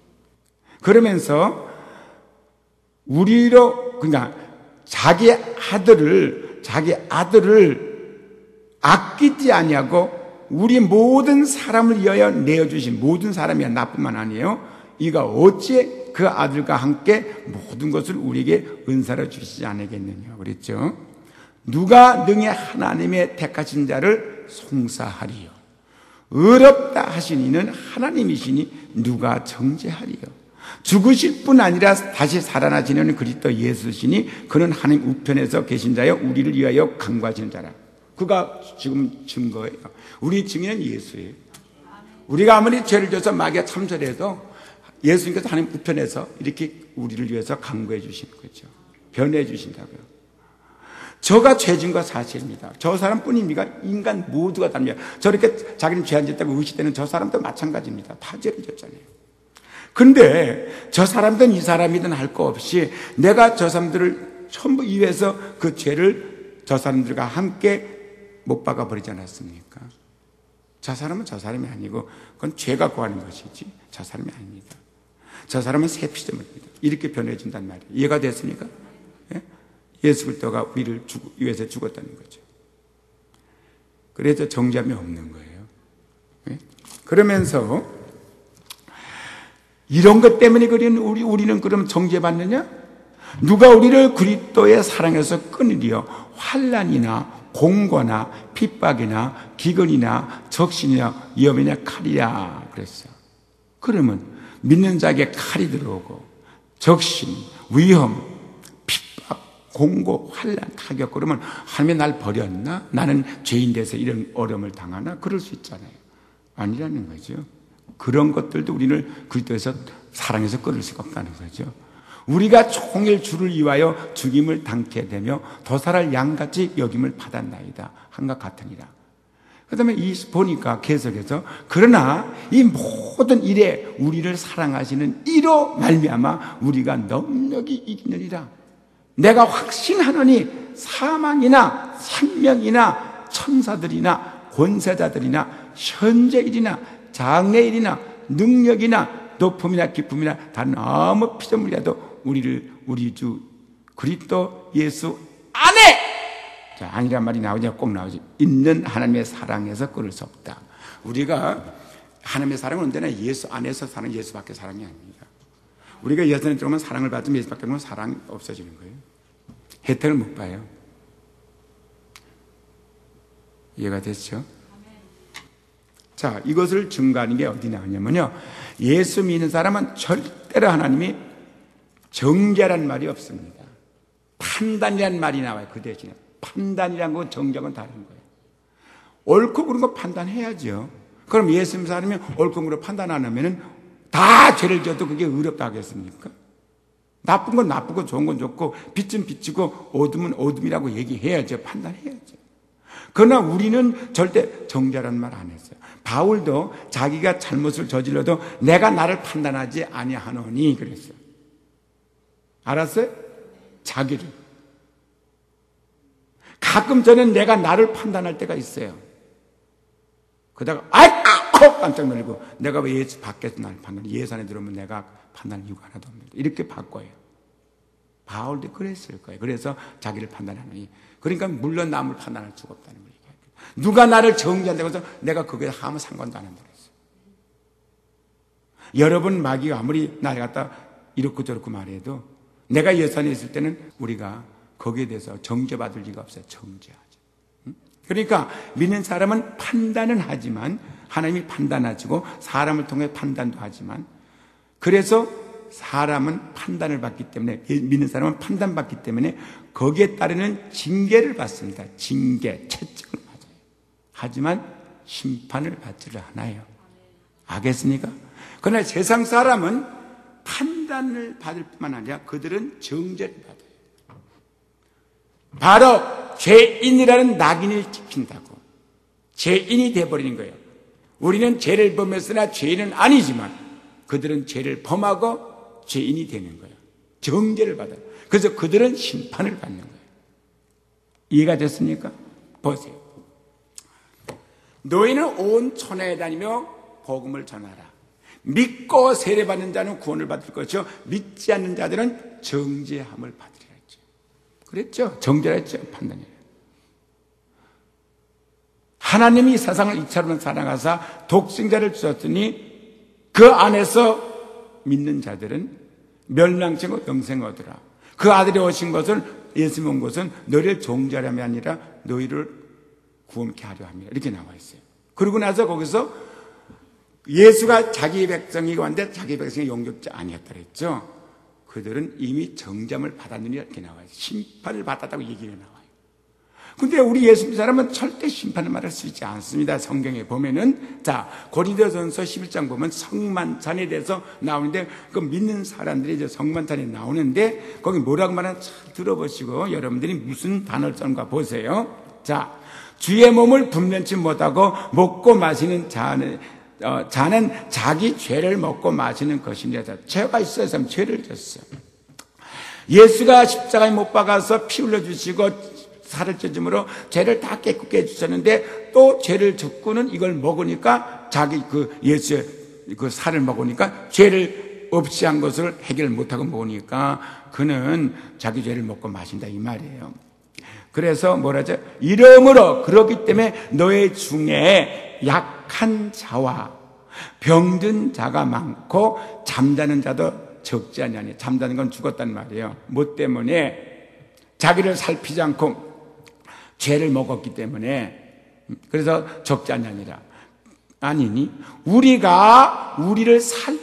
그러면서 우리로 그냥 자기 아들을 자기 아들을 아끼지 아니하고 우리 모든 사람을 위하여 내어주신 모든 사람이 나뿐만 아니에요. 이가 어찌 그 아들과 함께 모든 것을 우리에게 은사로 주시지 않겠느냐 그랬죠. 누가 능히 하나님의 택하신 자를 송사하리요. 의롭다 하신 이는 하나님이시니 누가 정죄하리요. 죽으실 뿐 아니라 다시 살아나시는 그리스도 예수시니 그는 하나님 우편에서 계신 자여 우리를 위하여 간구하시는 자라. 그가 지금 증거예요. 우리 증인은 예수예요. 우리가 아무리 죄를 져서 마귀가 참설해도 예수님께서 하나님 우편에서 이렇게 우리를 위해서 간구해 주시는 거죠. 변해 주신다고요. 저가 죄진 거 사실입니다. 저 사람뿐입니까? 인간 모두가 다릅니다. 저렇게 자기는 죄 안 짓다고 의식되는 저 사람도 마찬가지입니다. 다 죄를 졌잖아요. 근데 저 사람든 이 사람이든 할 거 없이 내가 저 사람들을 전부 이해해서 그 죄를 저 사람들과 함께 못 박아 버리지 않았습니까? 저 사람은 저 사람이 아니고 그건 죄가 구하는 것이지 저 사람이 아닙니다. 저 사람은 새 피조물입니다. 이렇게 변해진단 말이에요. 이해가 됐습니까? 예? 예수 그리스도가 우리를 위해서 죽었다는 거죠. 그래서 정죄함이 없는 거예요. 예? 그러면서 이런 것 때문에 우리, 우리는 그럼 정죄받느냐? 누가 우리를 그리스도의 사랑에서 끊으리요? 환난이나 공고나 핍박이나 기근이나 적신이나 위험이나 칼이야 그랬어요. 그러면 믿는 자에게 칼이 들어오고 적신, 위험, 핍박, 공고, 환난, 타격 그러면 하나님이 날 버렸나? 나는 죄인 돼서 이런 어려움을 당하나? 그럴 수 있잖아요. 아니라는 거죠. 그런 것들도 우리를 그리스도에서 사랑해서 끊을 수가 없다는 거죠. 우리가 종일 주를 위하여 죽임을 당케 되며 도살할 양같이 여김을 받았나이다. 한것 같으니라. 그 다음에 이 보니까 계속해서 그러나 이 모든 일에 우리를 사랑하시는 이로 말미암아 우리가 넉넉히 이기느니라. 내가 확신하노니 사망이나 생명이나 천사들이나 권세자들이나 현재일이나 장래일이나 능력이나 높음이나 기쁨이나 다른 아무 피조물이라도 우리를 우리 주 그리스도 예수 안에 자, 아니란 말이 나오냐 꼭 나오지 있는 하나님의 사랑에서 끊을 수 없다. 우리가 하나님의 사랑은 언제나 예수 안에서 사는 예수밖에 사랑이 아닙니다. 우리가 예수님 들어오면 사랑을 받으면 예수밖에 없는 사랑이 없어지는 거예요. 혜택을 못 봐요. 이해가 됐죠? 자, 이것을 증거하는 게 어디 나오냐면요. 예수 믿는 사람은 절대로 하나님이 정죄란 말이 없습니다. 판단이란 말이 나와요. 그 대신에. 판단이란 건 정죄는 다른 거예요. 옳고 그른 거 판단해야죠. 그럼 예수 믿는 사람이 옳고 그른 거 판단 안 하면은 다 죄를 져도 그게 의롭다 하겠습니까? 나쁜 건 나쁘고 좋은 건 좋고 빛은 빛이고 어둠은 어둠이라고 얘기해야죠. 판단해야죠. 그러나 우리는 절대 정죄라는 말 안 했어요. 바울도 자기가 잘못을 저질러도 내가 나를 판단하지 아니하노니 그랬어요. 알았어요? 자기를. 가끔 저는 내가 나를 판단할 때가 있어요. 그러다가 아이 아, 깜짝 놀리고 내가 왜 예수 밖에서 나를 판단해? 예수 안에 들어오면 내가 판단할 이유가 하나도 없는데 이렇게 바꿔요. 바울도 그랬을 거예요. 그래서 자기를 판단하느니 그러니까 물론 남을 판단할 수가 없다는 걸 얘기해요. 누가 나를 정죄한다고 해서 내가 거기에 아무 상관도 안 한다고 했어요. 여러분 마귀가 아무리 나를 갖다 이렇고 저렇고 말해도 내가 예수 안에 있을 때는 우리가 거기에 대해서 정죄받을 리가 없어요. 정죄하죠. 그러니까 믿는 사람은 판단은 하지만 하나님이 판단하시고 사람을 통해 판단도 하지만 그래서 사람은 판단을 받기 때문에 믿는 사람은 판단받기 때문에 거기에 따르는 징계를 받습니다. 징계, 채찍을 맞아요. 하지만 심판을 받지를 않아요. 알겠습니까? 그러나 세상 사람은 판단을 받을 뿐만 아니라 그들은 정죄를 받아요. 바로 죄인이라는 낙인을 찍힌다고. 죄인이 돼버리는 거예요. 우리는 죄를 범했으나 죄인은 아니지만 그들은 죄를 범하고 죄인이 되는 거예요. 정죄를 받아요. 그래서 그들은 심판을 받는 거예요. 이해가 됐습니까? 보세요. 너희는 온 천하에 다니며 복음을 전하라. 믿고 세례받는 자는 구원을 받을 것이요 믿지 않는 자들은 정죄함을 받으리라 했죠. 그랬죠? 정죄라 했죠. 판단이에요. 하나님이 세상을 이처럼 사랑하사 독생자를 주셨으니 그 안에서 믿는 자들은 멸망치고 영생을 얻으라. 그 아들이 오신 것은 예수님 온 것은 너희를 정죄하려함이 아니라 너희를 구원케 하려 함이라. 이렇게 나와 있어요. 그러고 나서 거기서 예수가 자기 백성이고 한데 자기 백성이 용접지 아니었다 그랬죠. 그들은 이미 정죄함을 받았느니 이렇게 나와요. 심판을 받았다고 얘기가 나와요. 근데 우리 예수 믿는 사람은 절대 심판을 말할 수 있지 않습니다. 성경에 보면은 자 고린도전서 십일 장 보면 성만찬에 대해서 나오는데 그 믿는 사람들이 이제 성만찬에 나오는데 거기 뭐라고 말하는지 잘 들어보시고 여러분들이 무슨 단어를 썼는가 보세요. 자 주의 몸을 분변치 못하고 먹고 마시는 자는 어, 자는 자기 죄를 먹고 마시는 것입니다. 죄가 있어서 죄를 졌어요. 예수가 십자가에 못 박아서 피 흘려주시고 살을 찢음으로 죄를 다 깨끗게 해주셨는데 또 죄를 졌고는 이걸 먹으니까 자기 그 예수의 그 살을 먹으니까 죄를 없이 한 것을 해결 못하고 먹으니까 그는 자기 죄를 먹고 마신다 이 말이에요. 그래서 뭐라죠? 이러므로 그렇기 때문에 너희 중에 약한 자와 병든 자가 많고 잠자는 자도 적지 아니하니. 잠자는 건 죽었단 말이에요. 뭐 때문에? 자기를 살피지 않고 죄를 먹었기 때문에. 그래서 적지 아니하니라. 아니니 우리가 우리를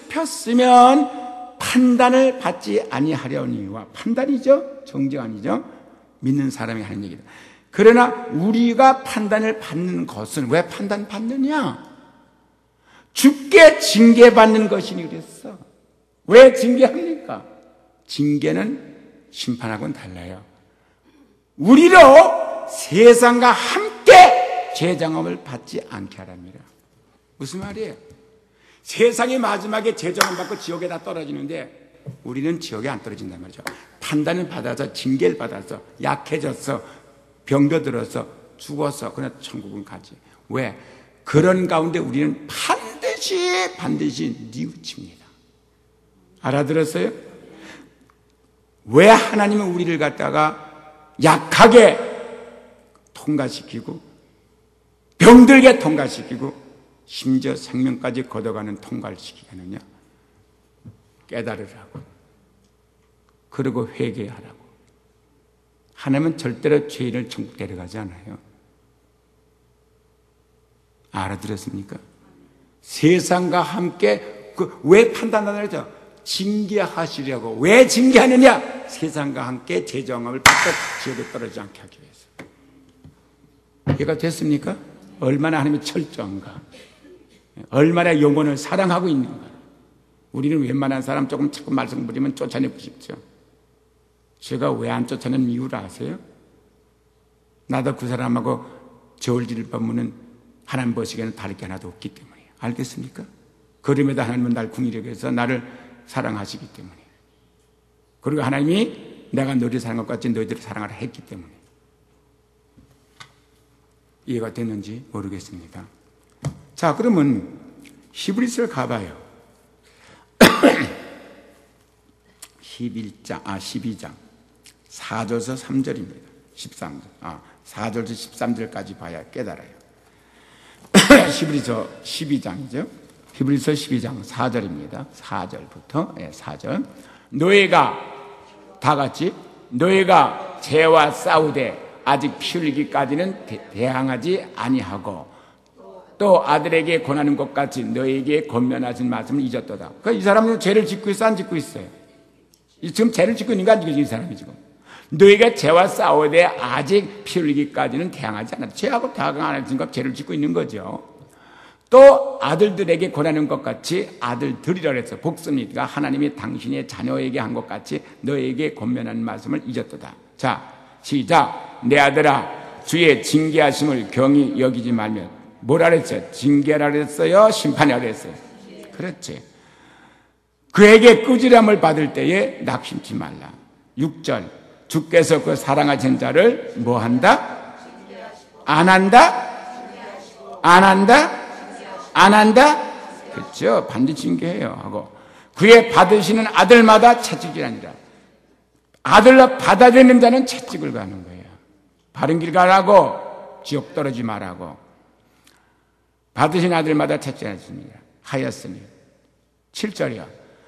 살폈으면 판단을 받지 아니하려니와. 판단이죠? 정죄 아니죠? 믿는 사람이 하는 얘기다. 그러나 우리가 판단을 받는 것은 왜 판단 받느냐? 죽게 징계받는 것이니 그랬어. 왜 징계합니까? 징계는 심판하고는 달라요. 우리로 세상과 함께 죄정함을 받지 않게 하랍니다. 무슨 말이에요? 세상이 마지막에 죄정함 받고 지옥에 다 떨어지는데 우리는 지옥에 안 떨어진단 말이죠. 판단을 받아서 징계를 받아서 약해졌어. 병겨들어서 죽어서 그냥 천국은 가지. 왜? 그런 가운데 우리는 반드시 반드시 뉘우칩니다. 알아들었어요? 왜 하나님은 우리를 갖다가 약하게 통과시키고 병들게 통과시키고 심지어 생명까지 걷어가는 통과를 시키게 하느냐? 깨달으라고. 그리고 회개하라고. 하나님은 절대로 죄인을 천국 데려가지 않아요. 알아들었습니까? 세상과 함께 그 왜 판단하느냐 그러죠? 징계하시려고. 왜 징계하느냐? 세상과 함께 죄정함을 받고 지옥에 떨어지지 않게 하기 위해서. 이해가 됐습니까? 얼마나 하나님이 철저한가. 얼마나 영혼을 사랑하고 있는가. 우리는 웬만한 사람 조금 자꾸 말썽 부리면 쫓아내고 싶죠. 제가 왜 안 쫓아내는 이유를 아세요? 나도 그 사람하고 저울질 법문은 하나님 보시기에는 다를 게 하나도 없기 때문이에요. 알겠습니까? 그럼에도 하나님은 날 궁일하게 해서 나를 사랑하시기 때문에. 그리고 하나님이 내가 너희를 사랑한 것 같이 너희들을 사랑하라 했기 때문에. 이해가 됐는지 모르겠습니다. 자, 그러면 히브리서를 가봐요. 십일 장, 아, 십이 장. 사 절에서 삼 절입니다. 십삼 절. 아, 사 절에서 십삼 절까지 봐야 깨달아요. 히브리서 십이 장이죠. 히브리서 십이 장 사 절입니다. 사 절부터, 예, 사 절. 너희가, 다 같이, 너희가 죄와 싸우되 아직 피 흘리기까지는 대항하지 아니하고 또 아들에게 권하는 것 같이 너희에게 권면하신 말씀을 잊었도다. 그러니까 이 사람은 죄를 짓고 있어, 안 짓고 있어요? 지금 죄를 짓고 있는 거 안 짓고 있는 이 사람이 지금. 너희가 죄와 싸우되 아직 피 흘리기까지는 대항하지 않았다. 죄하고 대항 안 했으니까 죄를 짓고 있는 거죠. 또 아들들에게 권하는 것 같이 아들들이라 그랬어. 복습니까? 하나님이 당신의 자녀에게 한 것 같이 너에게 권면하는 말씀을 잊었도다. 자, 시작. 내 아들아, 주의 징계하심을 경히 여기지 말며. 뭐라 그랬어요? 징계라 그랬어요? 심판이라 그랬어요? 그렇지. 그에게 꾸지람을 받을 때에 낙심치 말라. 육 절. 주께서 그 사랑하신 자를 뭐 한다? 안 한다? 안 한다? 안 한다? 그렇죠. 반드시 징계해요. 하고 그의 받으시는 아들마다 채찍이 아니라 아들로 받아들이는 자는 채찍을 가는 거예요. 바른 길 가라고, 지옥 떨어지 말라고. 받으신 아들마다 채찍이 아니라 하였으니. 칠 절이야.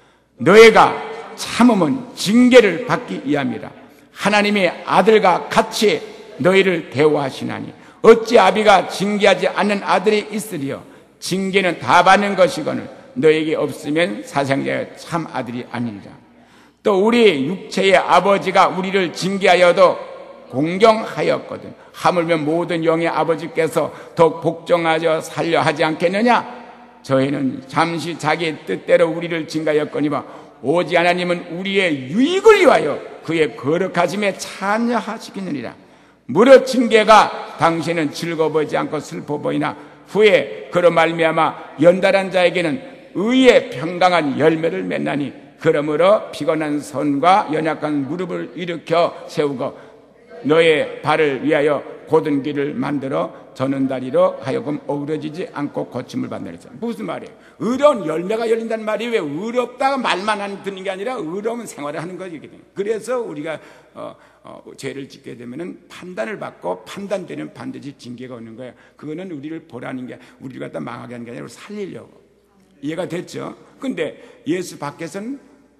너희가 참음은 징계를 받기 위함이라. 하나님의 아들과 같이 너희를 대우하시나니 어찌 아비가 징계하지 않는 아들이 있으리요. 징계는 다 받는 것이거늘 너에게 없으면 사상자의 참 아들이 아니니라. 또 우리 육체의 아버지가 우리를 징계하여도 공경하였거든. 하물며 모든 영의 아버지께서 더 복종하여 살려 하지 않겠느냐? 저희는 잠시 자기 뜻대로 우리를 징계하였거니와 오직 하나님은 우리의 유익을 위하여 그의 거룩하심에 참여하시겠느니라. 무릇 징계가 당신은 즐거워 보이지 않고 슬퍼 보이나 후에 그로 말미암아 연달한 자에게는 의의 평강한 열매를 맺나니 그러므로 피곤한 손과 연약한 무릎을 일으켜 세우고 너의 발을 위하여 곧은 길을 만들어 저는 다리로 하여금 어그러지지 않고 고침을 받느라. 무슨 말이에요? 의로운 열매가 열린다는 말이 왜 의롭다가 말만 안 듣는 게 아니라 의로운 생활을 하는 거거든요. 그래서 우리가 어, 어, 죄를 짓게 되면은 판단을 받고 판단되는 반드시 징계가 오는 거예요. 그거는 우리를 보라는 게 우리를 갖다 망하게 하는 게 아니라 살리려고. 이해가 됐죠? 근데 예수 밖에서는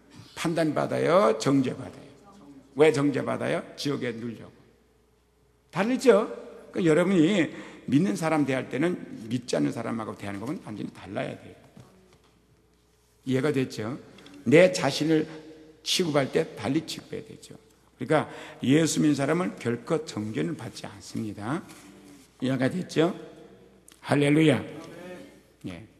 판단받아요? 정죄받아요? 왜 정죄받아요? 지옥에 누려고. 다르죠? 그러니까 여러분이 믿는 사람 대할 때는 믿지 않는 사람하고 대하는 것은 완전히 달라야 돼요. 이해가 됐죠? 내 자신을 취급할 때 달리 취급해야 되죠. 그러니까 예수 믿는 사람은 결코 정죄는 받지 않습니다. 이해가 됐죠? 할렐루야. 예.